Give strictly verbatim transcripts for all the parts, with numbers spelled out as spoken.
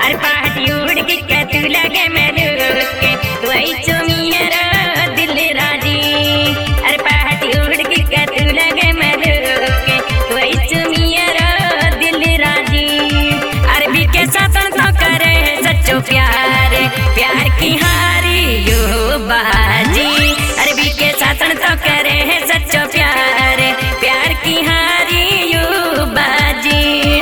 अरे पहाड़ी उड़ के क्या तू लगे मैं रुक के तू आई चुमी है दिल राजी। अरे पहाड़ी उड़ के क्या तू लगे मैं रुक के तू आई चुमी है दिल राजी। अरबी के साथ तो करे सच्चो प्यार प्यार की हारी यो बाजी। अरबी के साथ तो करे सच्चो प्यार प्यार की हारी यो बाजी।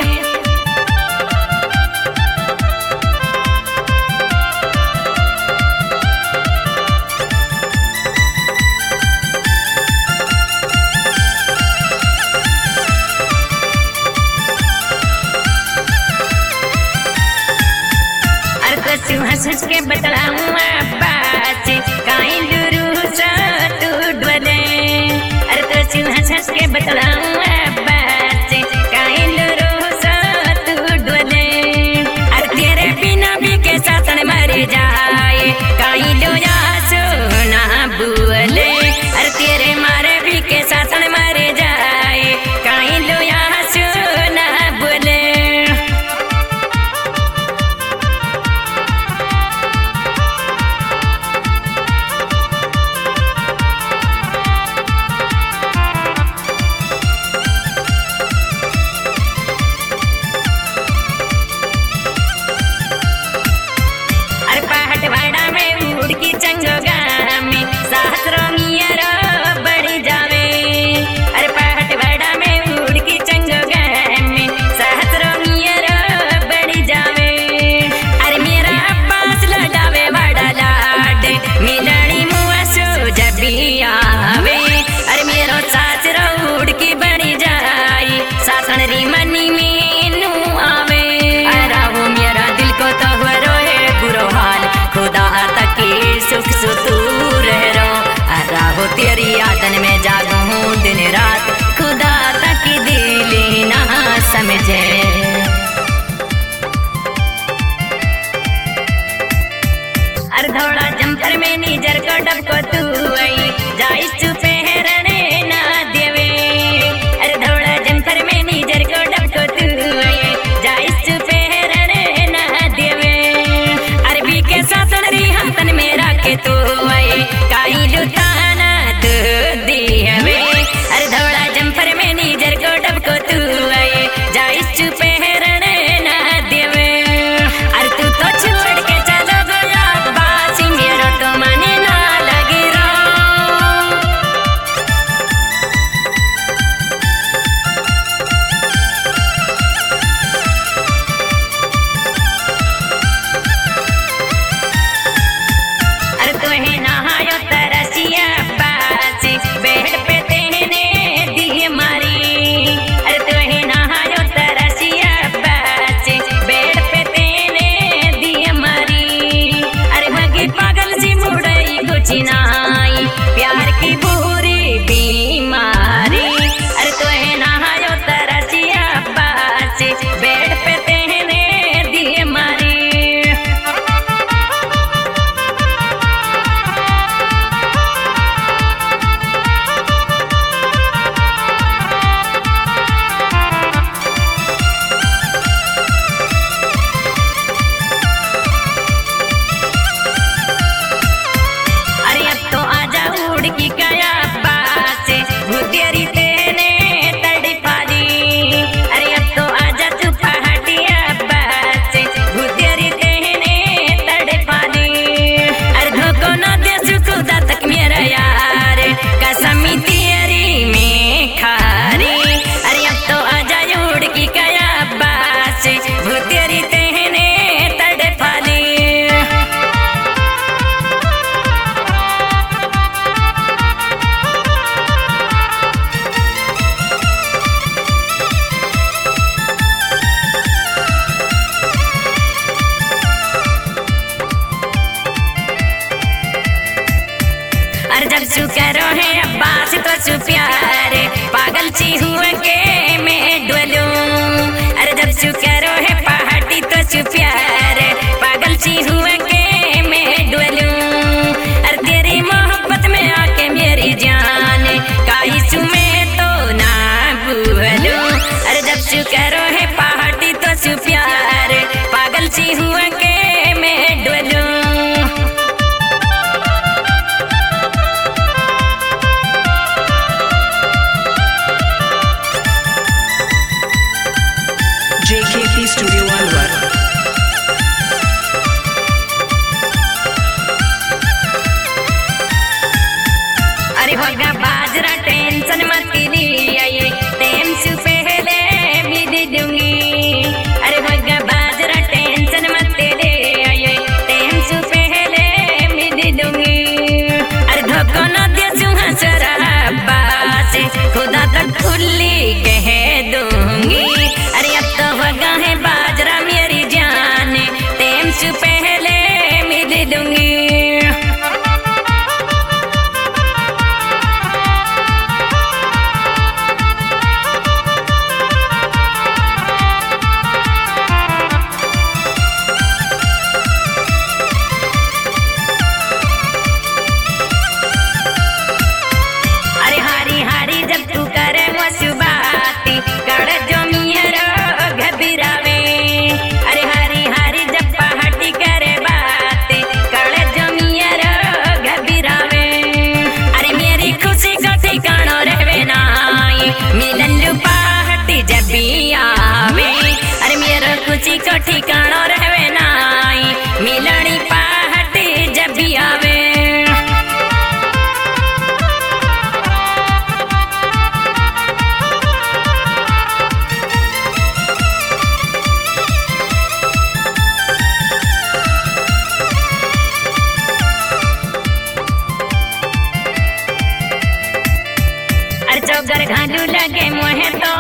हंस हंस के बतलाऊं बात काई लुरू सा तू डोले। अरे तो हंस हंस के बतलाऊं बात काई लुरू सा तू डोले। अरे तेरे बिना भी के साथ मर जाए काई लो या सोना बोले। अरे तेरे मारे भी के साथ मर जाए काई लो या सोना बोले। पहाड़वाड़ा में उड़ की चंगोगा में सहस्रों मियारा बढ़ जावे। अरे पहाड़वाड़ा में उड़ की चंगोगा में सहस्रों मियारा बढ़ जावे। अरे मेरा अब्बास लगावे बड़ा लाड मिलनी मुआ सो जब भी आवे। अरे मेरा सासरा उड़ की बढ़ जाए सासन री मनी में नू आवे। अरे वो मेरा दिल को तो हुआ बुरो हाल खुदा तक सुख सुतूर रहो। अरा हो तेरी यादन में जागू हूँ दिन रात खुदा तक दिल ना समझे। अरे धोड़ा जंपर में नीजर को डब को तू आई जाई चुपे रहने ना देवे। अरे धोड़ा जंपर में नीजर को डब को तू आई जाई चुपे रहने ना देवे। अरबी के साथ री हाथन में रखे तू आई काई लुटाना तू दी हवे। अरे धोड़ा जंपर में नीजर को डब को तू आई जाई चुपे रहने ना देवे। अरे तू तो छोड़ के चलो गया बासी मेरा तो माने ना लगे रो। अरे तो है नहायो तरसिया बासी बेड पे तेने दी मारी। अरे तो है नहायो तरसिया बासी बेड पे तेने दी मारी। अरे भगे पागल सी मुड़ई कुछ नाई प्यार की बुरी बीमारी। अरे तो है नहायो तरसिया बासी बेड पे तेने दी मारी। अरे अब तो आजा उड़ की गया बात भूतेरी तेने तड़पा दी। अरे अब तो आजा तू पहाड़िया बात भूतेरी तेने तड़पा दी। अरे धोखो न दे सुखुदा तक मेरा यार कसमी तेरी में खारी। अरे अब तो आजा उड़ की गया बात भूतेरी तेने तड़पा दी। अरे जब चू करो है अब्बास तो चू प्यारे पागल ची हुए के मैं डोलू। अरे जब चू करो है पहाड़ी तो चू प्यारे पागल ची हुए के मैं डोलू। अरे तेरी मोहब्बत में आके मेरी जान काई चू मैं तो ना भूलू। अरे जब चू करो है पहाड़ी तो चू प्यारे पागल ची हुए रहवे नाई मिलनी पहाट जब भी आवे। चौगर घालू लगे मोहे तो